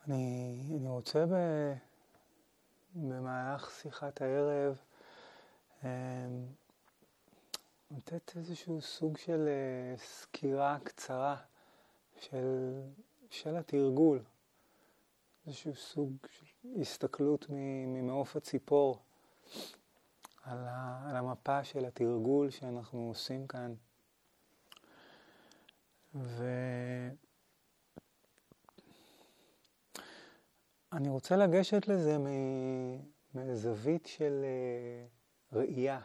אני רוצה במהלך שיחת הערב לתת איזשהו סוג של סקירה קצרה של התרגול, איזשהו סוג של הסתכלות ממעוף הציפור על המפה של התרגול שאנחנו עושים כאן. אני רוצה לגשת לזה מזווית של ראייה.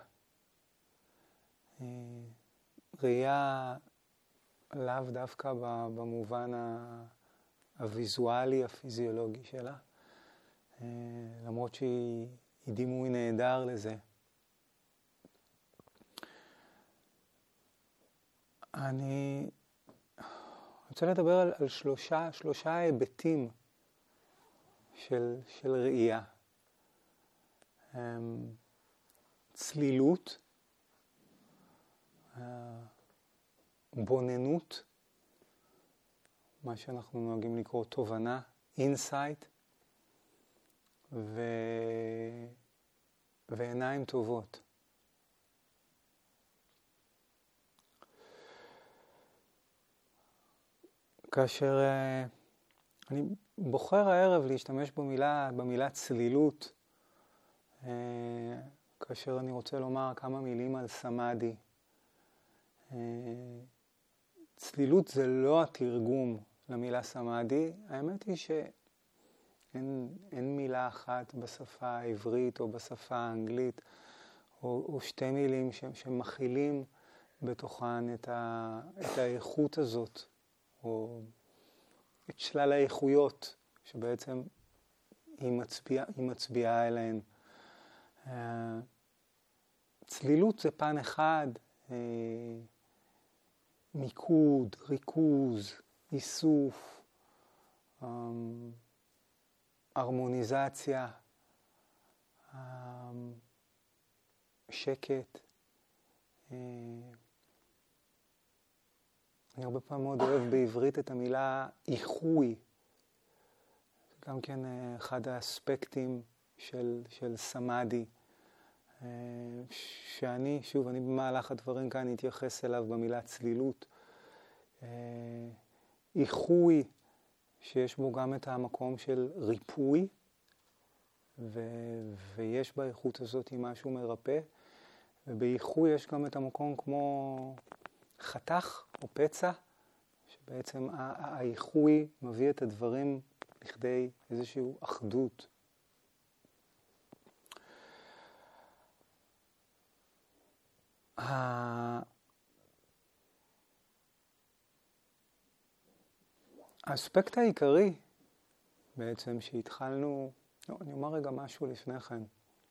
ראייה לאו דווקא במובן הוויזואלי, הפיזיולוגי שלה, למרות שהיא דימוי נהדר לזה. אני רוצה לדבר על שלושה היבטים של ראייה. צלילות, בוננות, מה שאנחנו נוהגים לקרוא תובנה, אינסייט, ועיניים טובות. כאשר אני בוחר הערב להשתמש במילה צלילות, כאשר אני רוצה לומר כמה מילים על סמאדי. צלילות זה לא התרגום למילה סמאדי. האמת היא שאין מילה אחת בשפה העברית או בשפה האנגלית, או שתי מילים שמכילים בתוכן את האיכות הזאת, או את שלל האיכויות שבעצם היא מצביעה אליהן. צלילות זה פן אחד, מיקוד, ריכוז, איסוף, הרמוניזציה, שקט. אני הרבה פעמים מאוד אוהב בעברית את המילה איחוי. זה גם כן אחד האספקטים של סמאדי, שאני במהלך הדברים כאן אתייחס אליו במילה צלילות. איחוי שיש בו גם את המקום של ריפוי, ויש באיכות הזאת משהו מרפא, ובאיחוי יש גם את המקום כמו חתך או פצע, שבעצם האיחוי מביא את הדברים לכדי איזושהי אחדות. האספקט העיקרי בעצם שהתחלנו, אני אומר רגע משהו לפני כן.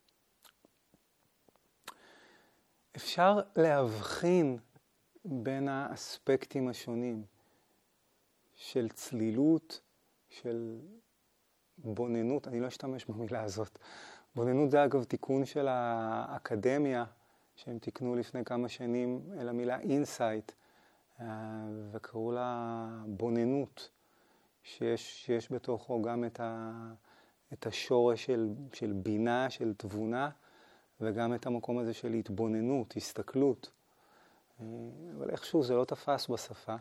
אפשר להבחין בין האספקטים השונים של צלילות, של בוננות. אני לא אשתמש במילה הזאת. בוננות זה אגב תיקון של האקדמיה, שהם תיקנו לפני כמה שנים אל המילה אינסייט, וקראו לה בוננות, שיש בתוכו גם את השורש של בינה, של תבונה, וגם את המקום הזה של התבוננות, הסתכלות. אבל איכשהו זה לא תפס בשפה.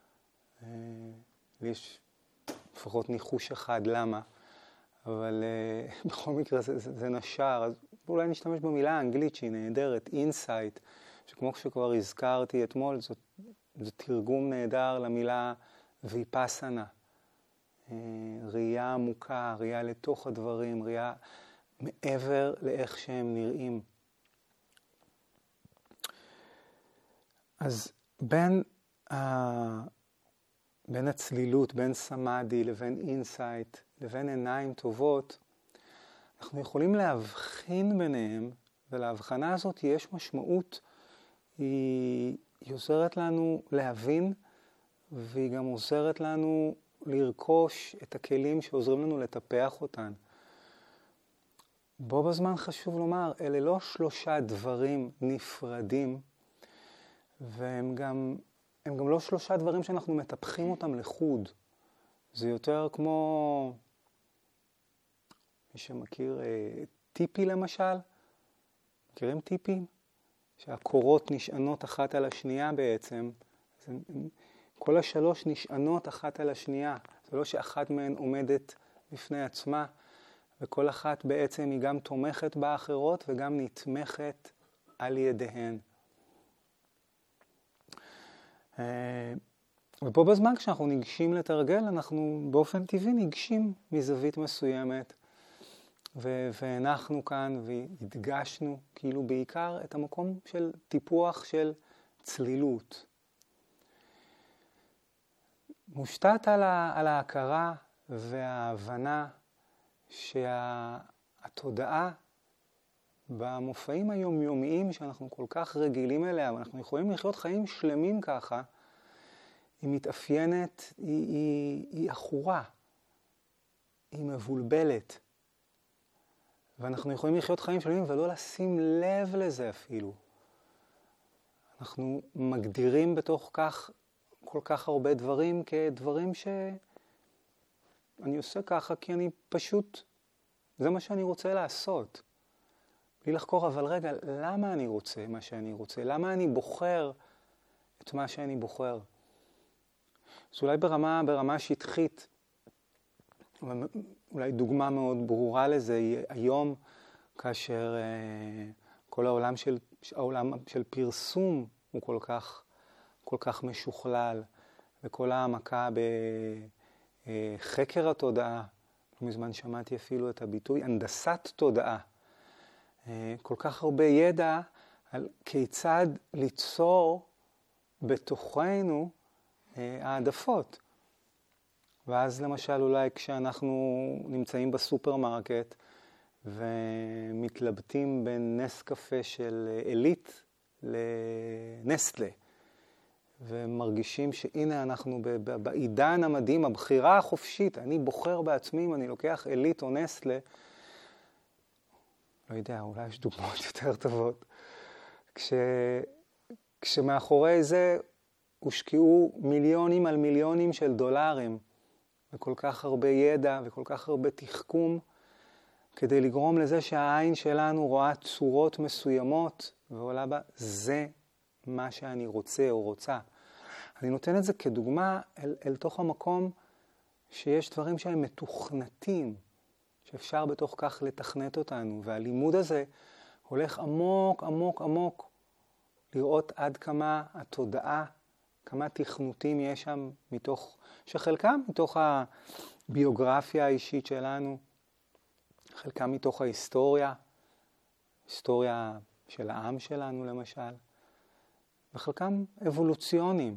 יש לפחות ניחוש אחד למה, אבל בכל מקרה זה נשר. אז אולי נשתמש במילה האנגלית שהיא נהדרת, אינסייט, שכמו שכבר הזכרתי אתמול, זה תרגום נהדר למילה ויפאסנה. ראייה עמוקה, ראייה לתוך הדברים, ראייה מעבר לאיך שהם נראים. אז בין הצלילות, בין סמאדי לבין אינסייט, לבין עיניים טובות, אנחנו יכולים להבחין ביניהם, ולהבחנה הזאת יש משמעות, היא עוזרת לנו להבין, והיא גם עוזרת לנו לרכוש את הכלים שעוזרים לנו לטפח אותן. בו בזמן חשוב לומר, אלה לא שלושה דברים נפרדים, והם גם לא שלושה דברים שאנחנו מטפחים אותם לחוד. זה יותר כמו מי שמכיר טיפי למשל, מכירים טיפים? שהקורות נשענות אחת על השנייה בעצם. כל השלוש נשענות אחת על השנייה. זה לא שאחת מהן עומדת בפני עצמה, וכל אחת בעצם היא גם תומכת באחרות וגם נתמכת על ידיהן. ופה בזמן כשאנחנו ניגשים לתרגל, אנחנו באופן טבעי ניגשים מזווית מסוימת, והנחנו כאן והדגשנו כאילו בעיקר את המקום של טיפוח של צלילות. מושתת על ההכרה וההבנה שהתודעה במופעים היומיומיים שאנחנו כל כך רגילים אליה, ואנחנו יכולים לחיות חיים שלמים ככה, היא מתאפיינת, היא אחורה, היא מבולבלת. ואנחנו יכולים לחיות חיים שלמים ולא לשים לב לזה אפילו. אנחנו מגדירים בתוך כך כל כך הרבה דברים כדברים שאני עושה ככה כי אני פשוט, זה מה שאני רוצה לעשות. בלי לחקור, אבל רגע, למה אני רוצה מה שאני רוצה? למה אני בוחר את מה שאני בוחר? אז אולי ברמה שטחית, אולי דוגמה מאוד ברורה לזה היא היום, כאשר כל העולם של פרסום הוא כל כך משוכלל, וכל העמקה בחקר התודעה, לא מזמן שמעתי אפילו את הביטוי, הנדסת תודעה. כל כך הרבה ידע על כיצד ליצור בתוכנו העדפות. ואז למשל אולי כשאנחנו נמצאים בסופרמרקט ומתלבטים בין נס קפה של אלית לנסטלה, ומרגישים שהנה אנחנו בעידן המדהים, הבחירה החופשית, אני בוחר בעצמי אם אני לוקח אלית או נסטלה, לא יודע, אולי יש דוגמאות יותר טובות. כשמאחורי זה הושקעו מיליונים על מיליונים של דולרים, וכל כך הרבה ידע וכל כך הרבה תחכום, כדי לגרום לזה שהעין שלנו רואה צורות מסוימות, ועולה בה, זה מה שאני רוצה או רוצה. אני נותן את זה כדוגמה אל תוך המקום שיש דברים שהם מתוכנתים, שאפשר בתוך כך לתכנת אותנו, והלימוד הזה הולך עמוק, עמוק, עמוק, לראות עד כמה התודעה, כמה תכנותים יש שם שחלקם מתוך הביוגרפיה האישית שלנו, חלקם מתוך ההיסטוריה של העם שלנו למשל, וחלקם אבולוציוניים.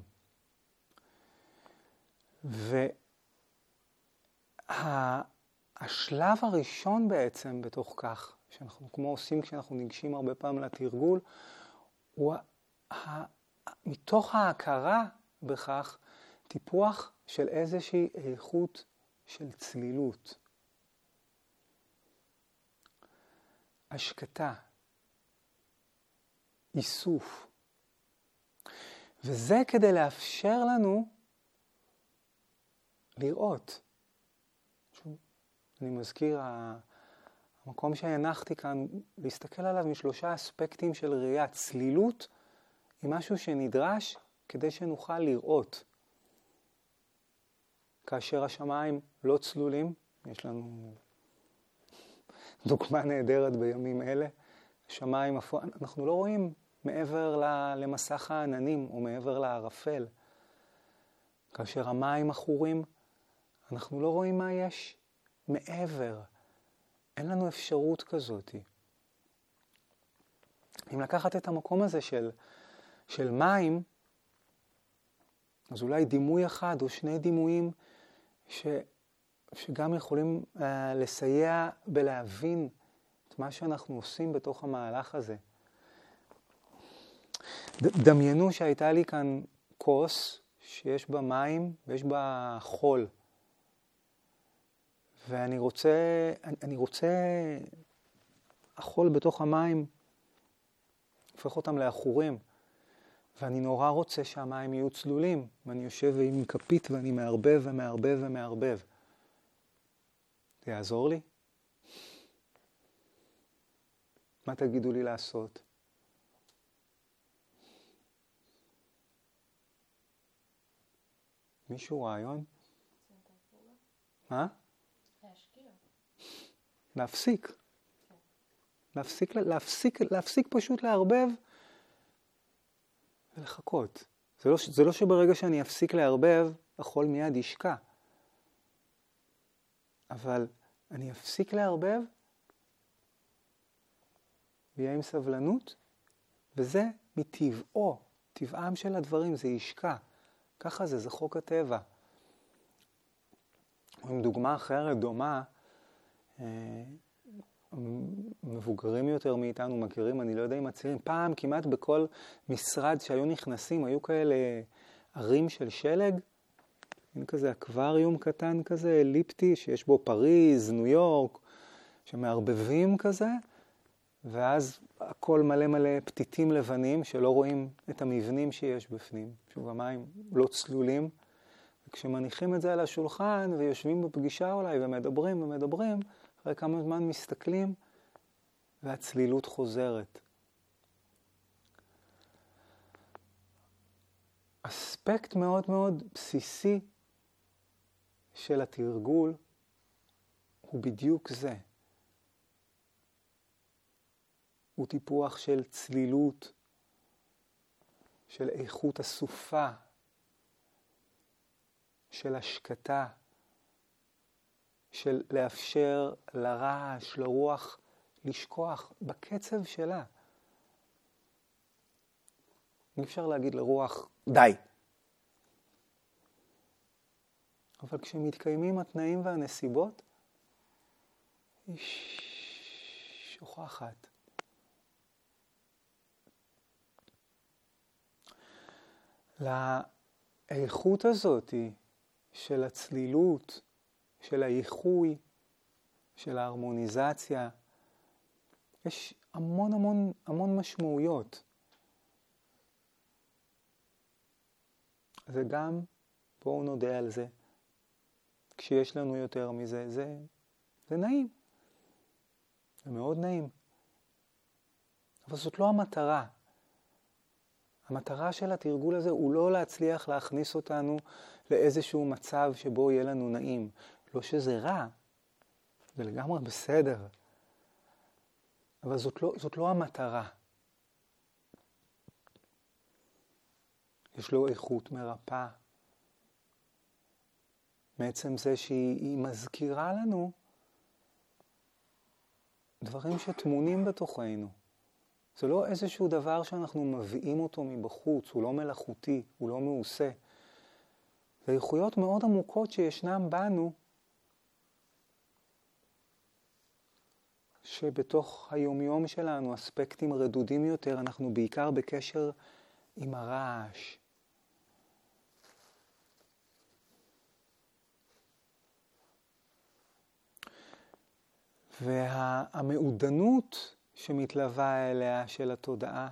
השלב הראשון בעצם בתוך כך, שאנחנו כמו עושים כשאנחנו ניגשים הרבה פעמים לתרגול, הוא מתוך ההכרה בכך טיפוח של איזושהי איכות של צלילות. השקטה, איסוף. וזה כדי לאפשר לנו לראות. אני מזכיר, המקום שהנחתי כאן, להסתכל עליו משלושה אספקטים של ראייה. צלילות היא משהו שנדרש כדי שנוכל לראות. כאשר השמיים לא צלולים, יש לנו דוגמה נהדרת בימים אלה, השמיים, אנחנו לא רואים מעבר למסך העננים או מעבר לערפל. כאשר המים עכורים, אנחנו לא רואים מה יש מעבר. אין לנו אפשרות כזאת. אם לקחת את המקום הזה של מים, אז אולי דימוי אחד או שני דימויים שגם יכולים לסייע בלהבין את מה שאנחנו עושים בתוך המהלך הזה. דמיינו שהייתה לי כאן כוס שיש בה מים ויש בה חול. ואני רוצה, החול בתוך המים הופך אותם לאחורים. ואני נורא רוצה שהמים יהיו צלולים. ואני יושב עם כפית ואני מערבב ומערבב ומערבב. זה יעזור לי? מה תגידו לי לעשות? מישהו רעיון? מה? להפסיק. להפסיק פשוט לערבב ולחכות. זה לא שברגע שאני אפסיק לערבב, החול מיד ישקע. אבל אני אפסיק לערבב, ויהיה עם סבלנות, וזה מטבעו, טבעם של הדברים, זה ישקע. ככה זה חוק הטבע. עם דוגמה אחרת, דומה, מבוגרים יותר מאיתנו מכירים, אני לא יודע אם הצעירים, פעם כמעט בכל משרד שהיו נכנסים, היו כאלה ערים של שלג, אין כזה אקווריום קטן כזה, אליפטי, שיש בו פריז, ניו יורק, שמערבבים כזה, ואז הכל מלא מלא פתיתים לבנים שלא רואים את המבנים שיש בפנים. שוב, המים לא צלולים, וכשמניחים את זה על השולחן ויושבים בפגישה אולי ומדברים, אחרי כמה זמן מסתכלים והצלילות חוזרת. אספקט מאוד מאוד בסיסי של התרגול הוא בדיוק זה. הוא טיפוח של צלילות, של איכות הסופה, של השקטה, של לאפשר לרעש, לרוח, לשכוח בקצב שלה. אי אפשר להגיד לרוח, די. אבל כשמתקיימים התנאים והנסיבות, היא שוכחת. לאיכות הזאת של הצלילות, של האיחוי, של ההרמוניזציה, יש המון משמעויות. זה גם, בואו נודה על זה, כשיש לנו יותר מזה, זה נעים. זה מאוד נעים. אבל זאת לא המטרה. המטרה של התרגול הזה הוא לא להצליח להכניס אותנו לאיזשהו מצב שבו יהיה לנו נעים. לא שזה רע, זה לגמרי בסדר. אבל זאת לא המטרה. יש לו איכות מרפאה. מעצם זה שהיא מזכירה לנו דברים שטמונים בתוכנו. זה לא איזשהו דבר שאנחנו מביאים אותו מבחוץ, הוא לא מלאכותי, הוא לא מעושה. זה איכויות מאוד עמוקות שישנם בנו, שבתוך היומיום שלנו, אספקטים רדודים יותר, אנחנו בעיקר בקשר עם הרעש. והמעודנות שמתלווה אליה של התודעה,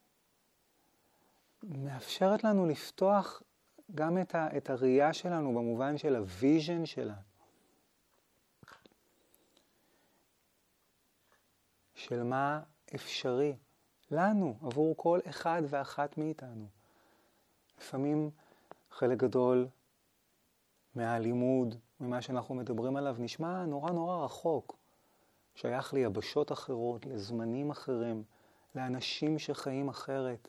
מאפשרת לנו לפתוח גם את הראייה שלנו במובן של הוויז'ן שלה. של מה אפשרי לנו, עבור כל אחד ואחת מאיתנו. לפעמים חלק גדול מהלימוד, ממה שאנחנו מדברים עליו, נשמע נורא רחוק. שייך ליבשות אחרות, לזמנים אחרים, לאנשים שחיים אחרת.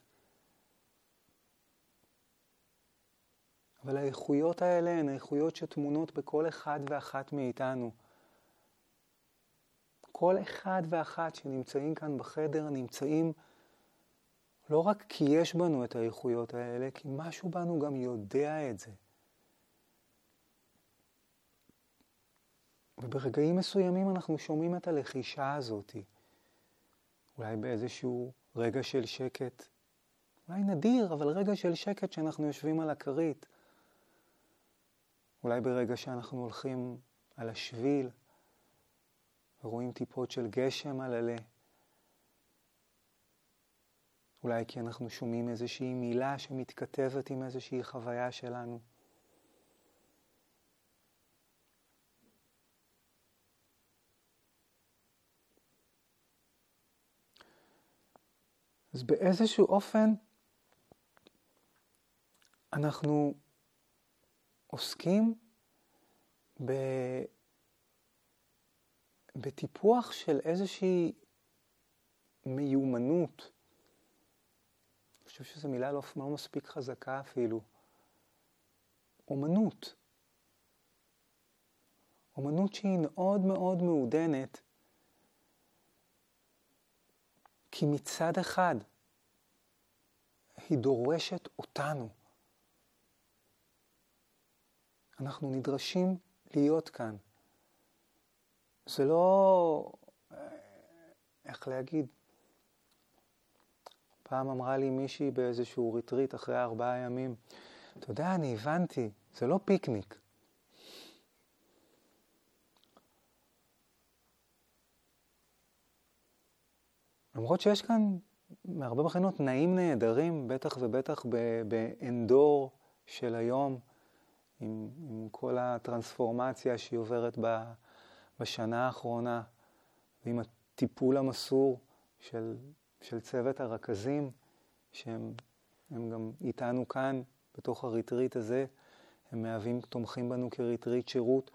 אבל האיכויות האלה הן האיכויות שתמונות בכל אחד ואחת מאיתנו. כל אחד ואחת שנמצאים כאן בחדר נמצאים לא רק כי יש בנו את האיכויות האלה, כי משהו בנו גם יודע את זה. וברגעים מסוימים אנחנו שומעים את הלחישה הזאת. אולי באיזשהו רגע של שקט. אולי נדיר, אבל רגע של שקט שאנחנו יושבים על הכרית. אולי ברגע שאנחנו הולכים על השביל ורואים טיפות של גשם על עלה. אולי כי אנחנו שומעים איזושהי מילה שמתכתבת עם איזושהי חוויה שלנו. אז באיזשהו אופן אנחנו עוסקים בטיפוח של איזושהי מיומנות. אני חושב שזו מילה לא מספיק חזקה אפילו. אומנות. אומנות שהיא מאוד מאוד מעודנת, כי מצד אחד היא דורשת אותנו. אנחנו נדרשים להיות כאן. זה לא, איך להגיד, פעם אמרה לי מישהי באיזשהו ריטריט אחרי 4 ימים, אתה יודע, אני הבנתי, זה לא פיקניק. למרות שיש כאן מהרבה בחינות תנאים נהדרים, בטח ובטח באנדור של היום, עם כל הטרנספורמציה שהיא עוברת בשנה האחרונה, ועם הטיפול המסור של צוות הרכזים, שהם גם איתנו כאן, בתוך הריטריט הזה, הם תומכים בנו כריטריט שירות.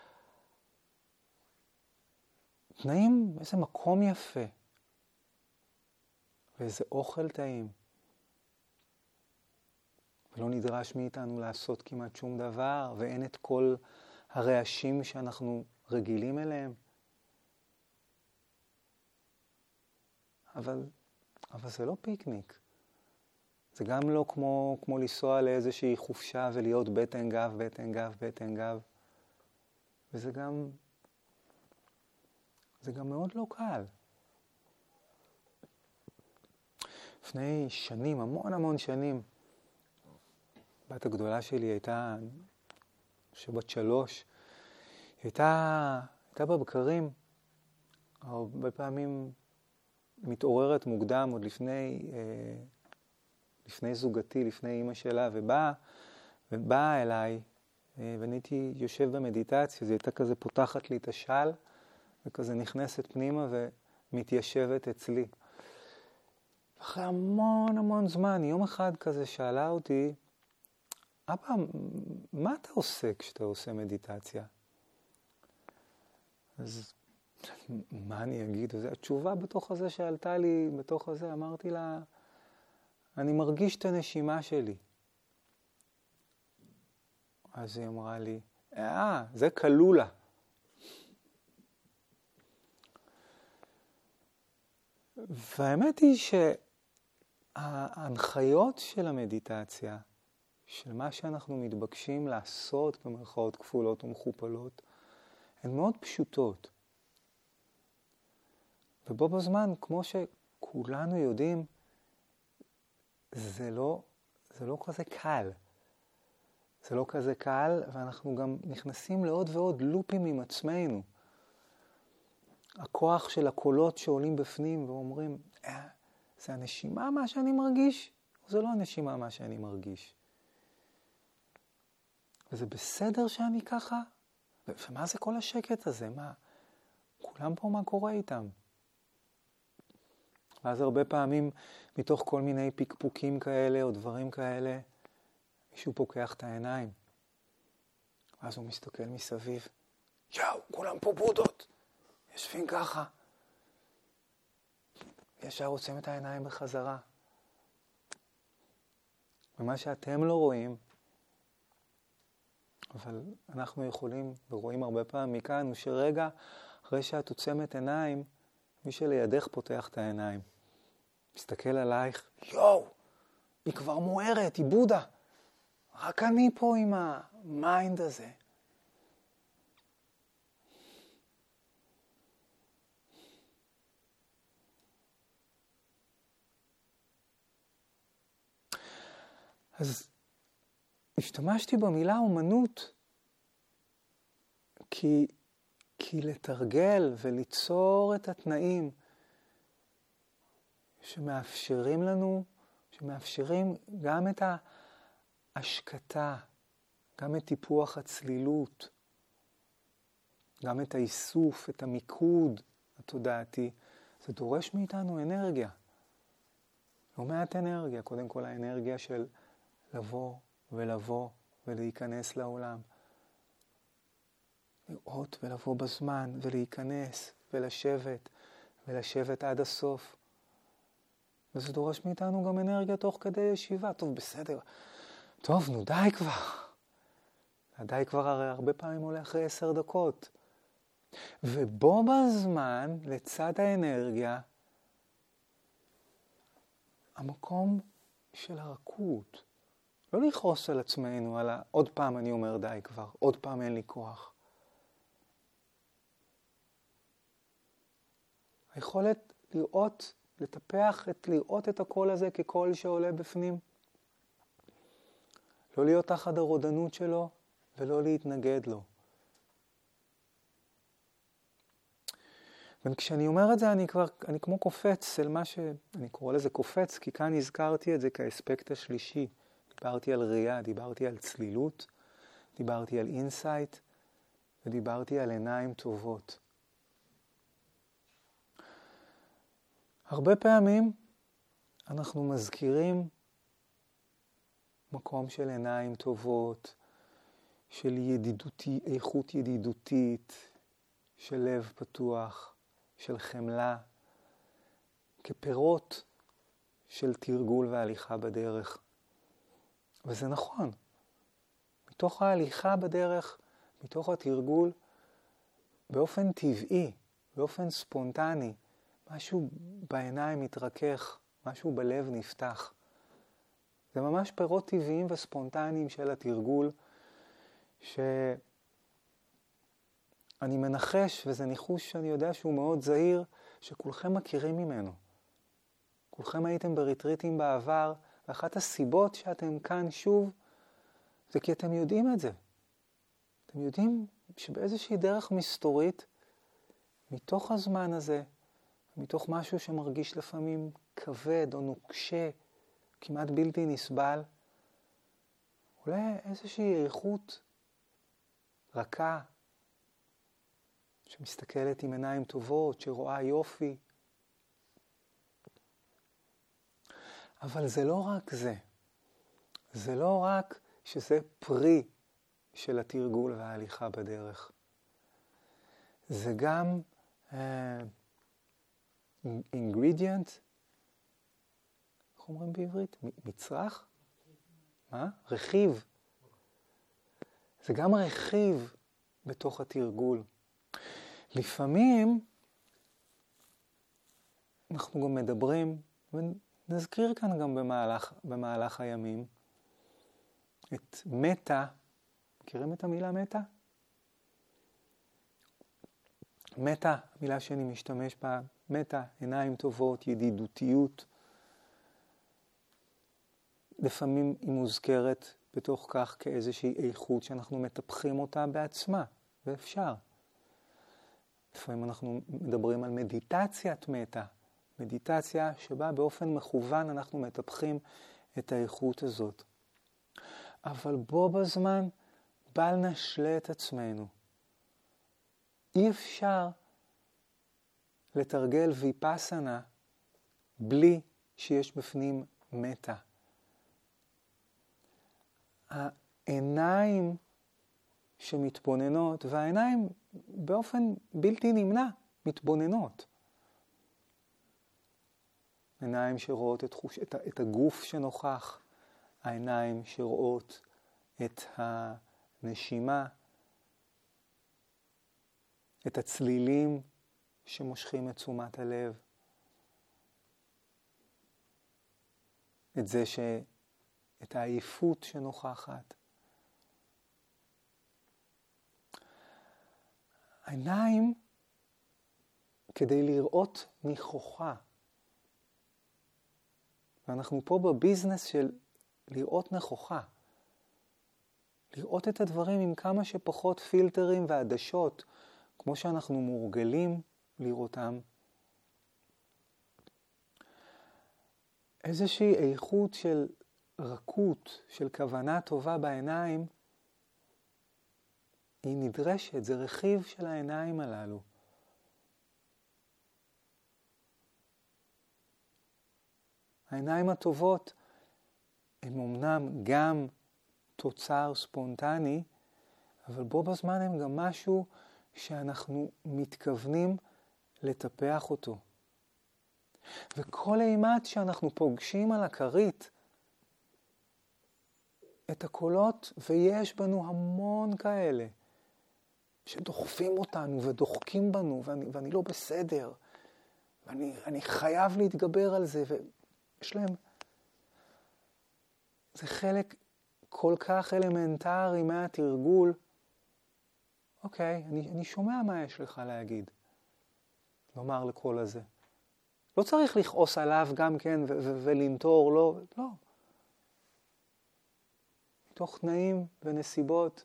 תנאים, איזה מקום יפה, ואיזה אוכל טעים. ולא נדרש מאיתנו לעשות כמעט שום דבר, ואין את כל הרעשים שאנחנו רגילים אליהם. אבל זה לא פיקניק. זה גם לא כמו לנסוע לאיזושהי חופשה ולהיות בטן גב, בטן גב, בטן גב. וזה גם מאוד לא קל. לפני שנים, המון שנים, בת הגדולה שלי הייתה, שבת 3, היא הייתה בבקרים, הרבה פעמים מתעוררת מוקדם, עוד לפני זוגתי, לפני אמא שלה, ובאה אליי, ואני הייתי יושב במדיטציה, אז היא הייתה כזה פותחת לי את השל, וכזה נכנסת פנימה ומתיישבת אצלי. אחרי המון זמן, יום אחד כזה שאלה אותי, אבא, מה אתה עושה כשאתה עושה מדיטציה? אז מה אני אגיד? התשובה בתוך הזה שעלתה לי, בתוך הזה אמרתי לה, אני מרגיש את הנשימה שלי. אז היא אמרה לי, זה קלולה. והאמת היא שההנחיות של המדיטציה, של מה שאנחנו מתבקשים לעשות במרכאות כפולות ומכופלות, הן מאוד פשוטות. ובו בזמן, כמו שכולנו יודעים, זה לא כזה קל. זה לא כזה קל, ואנחנו גם נכנסים לעוד ועוד לופים עם עצמנו. הכוח של הקולות שעולים בפנים ואומרים, זה הנשימה מה שאני מרגיש, או זה לא הנשימה מה שאני מרגיש? וזה בסדר שאני ככה? ומה זה כל השקט הזה? כולם פה מה קורה איתם? ואז הרבה פעמים, מתוך כל מיני פיקפוקים כאלה או דברים כאלה, מישהו פוקח את העיניים. ואז הוא מסתכל מסביב. כולם פה בודות. יושבים ככה. ישר עוצם את העיניים בחזרה. ומה שאתם לא רואים, אבל אנחנו יכולים ורואים הרבה פעמים מכאן, הוא שרגע אחרי שאת עוצמת עיניים, מי שלידך פותח את העיניים. מסתכל עלייך, היא כבר מוארת, היא בודה. רק אני פה עם המיינד הזה. אז השתמשתי במילה אומנות, כי לתרגל וליצור את התנאים שמאפשרים לנו, שמאפשרים גם את ההשקטה, גם את טיפוח הצלילות, גם את האיסוף, את המיקוד התודעתי, זה דורש מאיתנו אנרגיה. לא מעט אנרגיה, קודם כל האנרגיה של לבוא ולהיכנס לעולם. לראות ולבוא בזמן ולהיכנס ולשבת עד הסוף. וזה דורש מאיתנו גם אנרגיה תוך כדי ישיבה. טוב, בסדר. טוב, נו די כבר. די כבר הרי הרבה פעמים עולה אחרי 10 דקות. ובו בזמן, לצד האנרגיה, המקום של הרכות. לא לכעוס על עצמנו, על עוד פעם אני אומר די כבר, עוד פעם אין לי כוח. היכולת לראות, לראות את הקול הזה כקול שעולה בפנים. לא להיות תחת הרודנות שלו ולא להתנגד לו. וכשאני אומר את זה אני כמו קופץ אל מה אני קורא לזה קופץ, כי כאן הזכרתי את זה כאספקט השלישי. דיברתי על ראייה, דיברתי על צלילות, דיברתי על אינסייט, ודיברתי על עיניים טובות. הרבה פעמים אנחנו מזכירים מקום של עיניים טובות, של איכות ידידותית, של לב פתוח, של חמלה, כפירות של תרגול והליכה בדרך. וזה נכון. מתוך ההליכה בדרך, מתוך התרגול, באופן טבעי, באופן ספונטני, משהו בעיניים מתרכך, משהו בלב נפתח. זה ממש פירות טבעיים וספונטניים של התרגול, שאני מנחש, וזה ניחוש שאני יודע שהוא מאוד זהיר, שכולכם מכירים ממנו. כולכם הייתם בריטריטים בעבר, ואחת הסיבות שאתם כאן שוב, זה כי אתם יודעים את זה. אתם יודעים שבאיזושהי דרך מסתורית, מתוך הזמן הזה, מתוך משהו שמרגיש לפעמים כבד או נוקשה, כמעט בלתי נסבל, עולה איזושהי איכות רכה, שמסתכלת עם עיניים טובות, שרואה יופי. אבל זה לא רק זה. זה לא רק שזה פרי של התרגול וההליכה בדרך. זה גם ingredient, איך אומרים בעברית? מצרך? מה? רכיב. זה גם רכיב בתוך התרגול. לפעמים אנחנו גם מדברים, ונזכיר כאן גם במהלך הימים, את מטה. מכירים את המילה מטה? מטה, המילה שאני משתמש בה, מטה, עיניים טובות, ידידותיות. לפעמים היא מוזכרת בתוך כך כאיזושהי איכות שאנחנו מטפחים אותה בעצמה, ואפשר. לפעמים אנחנו מדברים על מדיטציית מטה, מדיטציה שבה באופן מכוון אנחנו מטפחים את האיכות הזאת. אבל בו בזמן בל נשלה את עצמנו. אי אפשר לתרגל ויפאסנה בלי שיש בפנים מטה. העיניים שמתבוננות, והעיניים באופן בלתי נמנע מתבוננות. עיניים שרואות את הגוף שנוכח, העיניים שרואות את הנשימה, את הצלילים שמושכים את תשומת הלב, את העייפות שנוכחת. העיניים כדי לראות נכוחה. ואנחנו פה בביזנס של לראות נכוחה. לראות את הדברים עם כמה שפחות פילטרים ועדשות, כמו שאנחנו מורגלים לראותם. איזושהי איכות של רכות, של כוונה טובה בעיניים, היא נדרשת, זה רכיב של העיניים הללו. העיניים הטובות הן אמנם גם תוצר ספונטני, אבל בו בזמן הם גם משהו שאנחנו מתכוונים לטפח אותו. וכל אימת שאנחנו פוגשים על הכרית את הקולות, ויש בנו המון כאלה, שדוחפים אותנו ודוחקים בנו, ואני לא בסדר, ואני חייב להתגבר על זה, ויש להם, זה חלק כל כך אלמנטרי מהתרגול. אוקיי, אני שומע מה יש לך להגיד. לומר לקול הזה. לא צריך לכעוס עליו גם כן ולנטור, לא. מתוך תנאים ונסיבות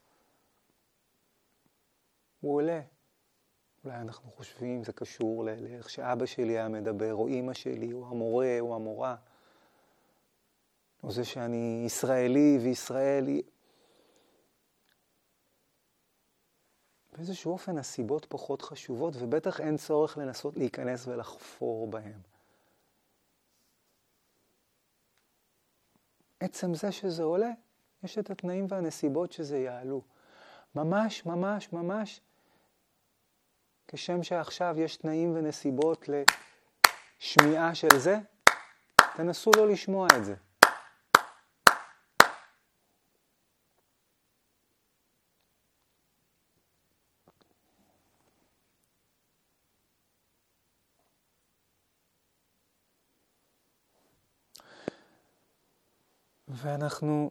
הוא עולה. אולי אנחנו חושבים, זה קשור לאיך שאבא שלי היה מדבר, או אמא שלי, או המורה, או המורה. או זה שאני ישראלי וישראלי. באיזשהו אופן הסיבות פחות חשובות, ובטח אין צורך לנסות להיכנס ולחפור בהם. עצם זה שזה עולה, יש את התנאים והנסיבות שזה יעלו. ממש, ממש, ממש, כשם שעכשיו יש תנאים ונסיבות לשמיעה של זה, תנסו לא לשמוע את זה. ואנחנו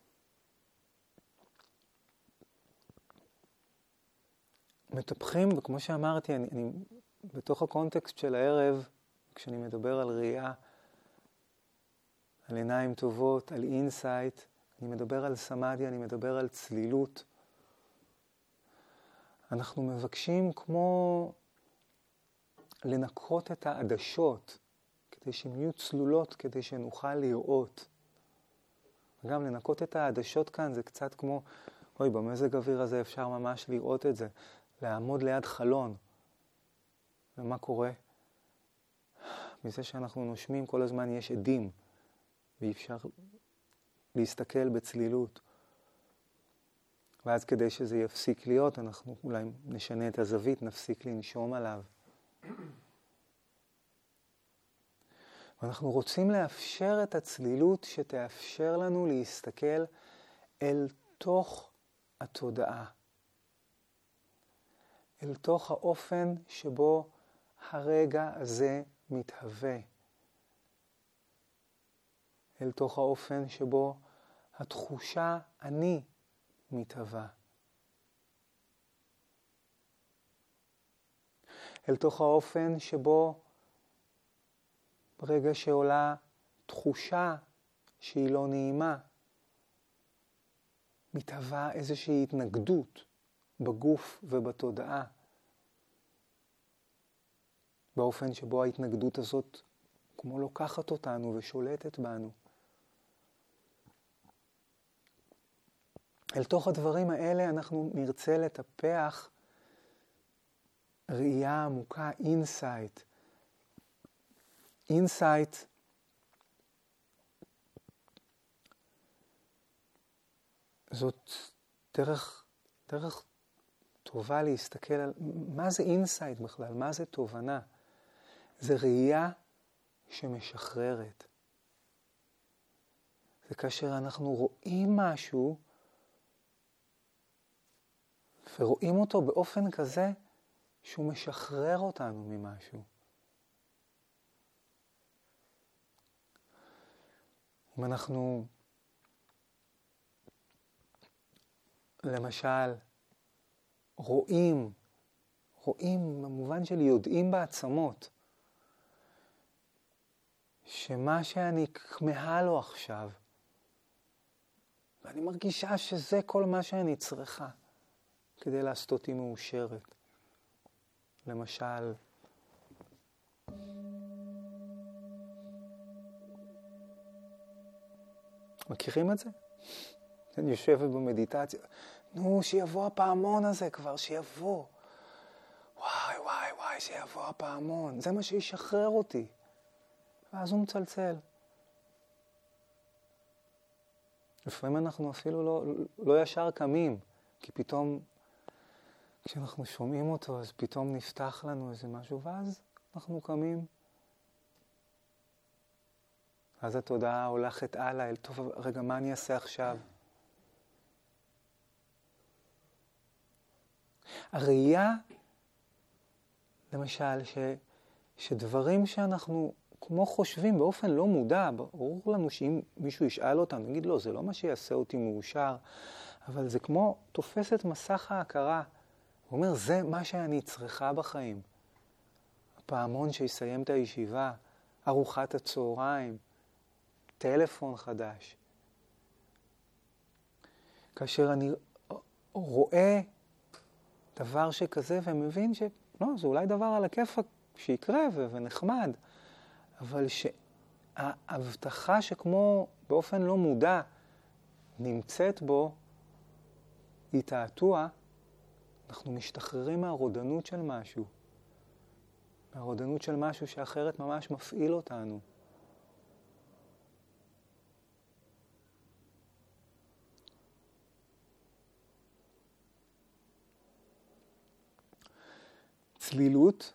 מטפחים, וכמו שאמרתי, אני בתוך הקונטקסט של הערב, כשאני מדבר על ראייה, על עיניים טובות, על אינסייט, אני מדבר על סמאדי, אני מדבר על צלילות. אנחנו מבקשים כמו לנקות את העדשות, כדי שהן יהיו צלולות, כדי שנוכל לראות. גם לנקות את העדשות כאן זה קצת כמו, במזג אוויר הזה אפשר ממש לראות את זה. לעמוד ליד חלון. ומה קורה? מזה שאנחנו נושמים כל הזמן יש עדים. ואי אפשר להסתכל בצלילות. ואז כדי שזה יפסיק להיות, אנחנו אולי נשנה את הזווית, נפסיק לנשום עליו. ואנחנו רוצים לאפשר את הצלילות שתאפשר לנו להסתכל אל תוך התודעה. אל תוך האופן שבו הרגע הזה מתהווה. אל תוך האופן שבו התחושה אני מתהווה. אל תוך האופן שבו ברגע שעולה תחושה שהיא לא נעימה, מתהווה איזושהי התנגדות בגוף ובתודעה. באופן שבו ההתנגדות הזאת כמו לוקחת אותנו ושולטת בנו. אל תוך הדברים האלה אנחנו נרצה לטפח ראייה עמוקה, אינסייט. אינסייט זאת דרך טובה להסתכל על מה זה אינסייט בכלל, מה זה תובנה. זה ראייה שמשחררת. זה כאשר אנחנו רואים משהו ורואים אותו באופן כזה שהוא משחרר אותנו ממשהו. אם אנחנו למשל רואים במובן של יודעים בעצמות שמה שאני כמהה לו עכשיו ואני מרגישה שזה כל מה שאני צריכה כדי לעשות אותי מאושרת. למשל מכירים את זה? אני יושבת במדיטציה, שיבוא הפעמון הזה כבר, שיבוא. וואי, שיבוא הפעמון. זה מה שישחרר אותי. ואז הוא מצלצל. לפעמים אנחנו אפילו לא ישר קמים, כי פתאום כשאנחנו שומעים אותו אז פתאום נפתח לנו איזה משהו, ואז אנחנו קמים. אז התודעה הולכת הלאה, טוב, רגע, מה אני אעשה עכשיו? הראייה, למשל, שדברים שאנחנו כמו חושבים באופן לא מודע, ברור לנו שאם מישהו ישאל אותנו, נגיד לא, זה לא מה שיעשה אותי מאושר, אבל זה כמו תופס את מסך ההכרה. הוא אומר, זה מה שאני צריכה בחיים. הפעמון שיסיים את הישיבה, ארוחת הצהריים, טלפון חדש. כאשר אני רואה דבר שכזה ומבין שלא, זה אולי דבר על הכיף שיקרה ונחמד, אבל שההבטחה שכמו באופן לא מודע נמצאת בו, היא תעתוע, אנחנו משתחררים מהרודנות של משהו. מהרודנות של משהו שאחרת ממש מפעיל אותנו. צלילות,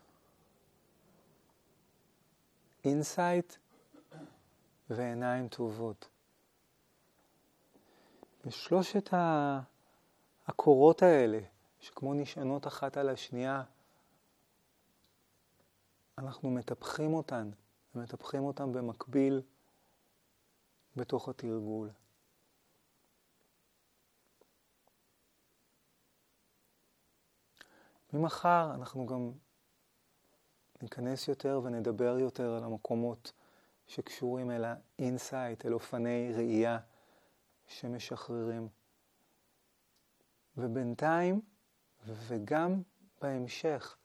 אינסייט ועיניים טובות. בשלושת הקורות האלה, שכמו נשענות אחת על השנייה, אנחנו מטפחים אותן, ומטפחים אותן במקביל בתוך התרגול. ממחר אנחנו גם ניכנס יותר ונדבר יותר על המקומות שקשורים אל האינסייט, אל אופני ראייה שמשחררים. ובינתיים, וגם בהמשך,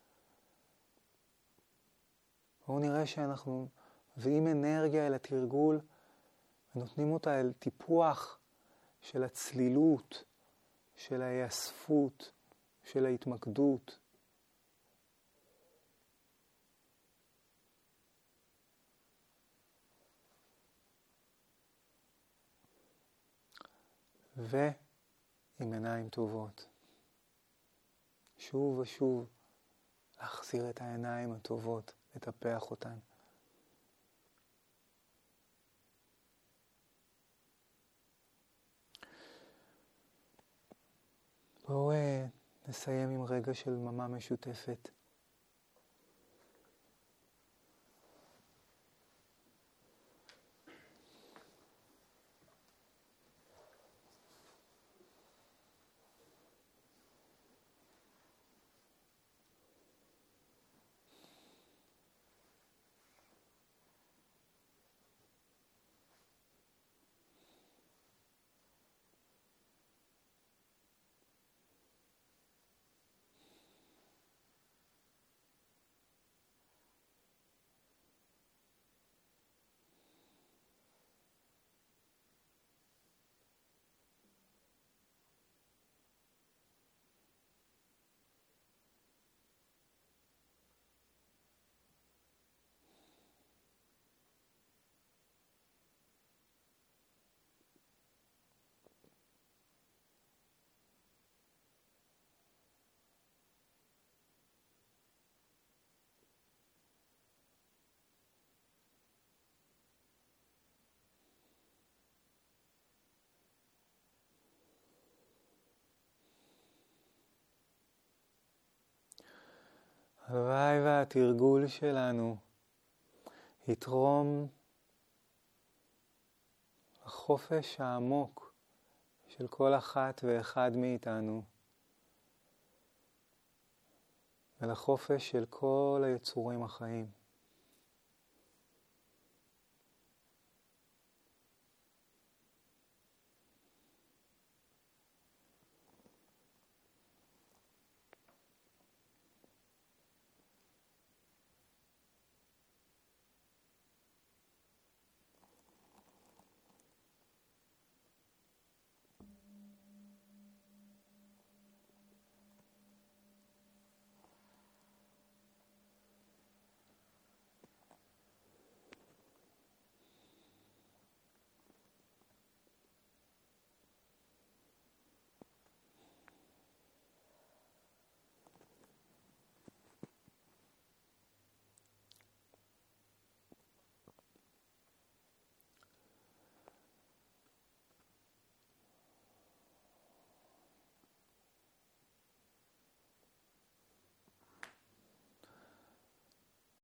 בואו נראה שאנחנו מביאים אנרגיה אל התרגול, ונותנים אותה אל טיפוח של הצלילות, של ההיאספות, של ההתמקדות. ועם עיניים טובות. שוב ושוב להחזיר את העיניים הטובות, לטפח אותן. בואו נסיים עם רגע של דממה משותפת. הלוואי והתרגול שלנו יתרום לחופש העמוק של כל אחת ואחד מאיתנו, ולחופש של כל היצורים החיים.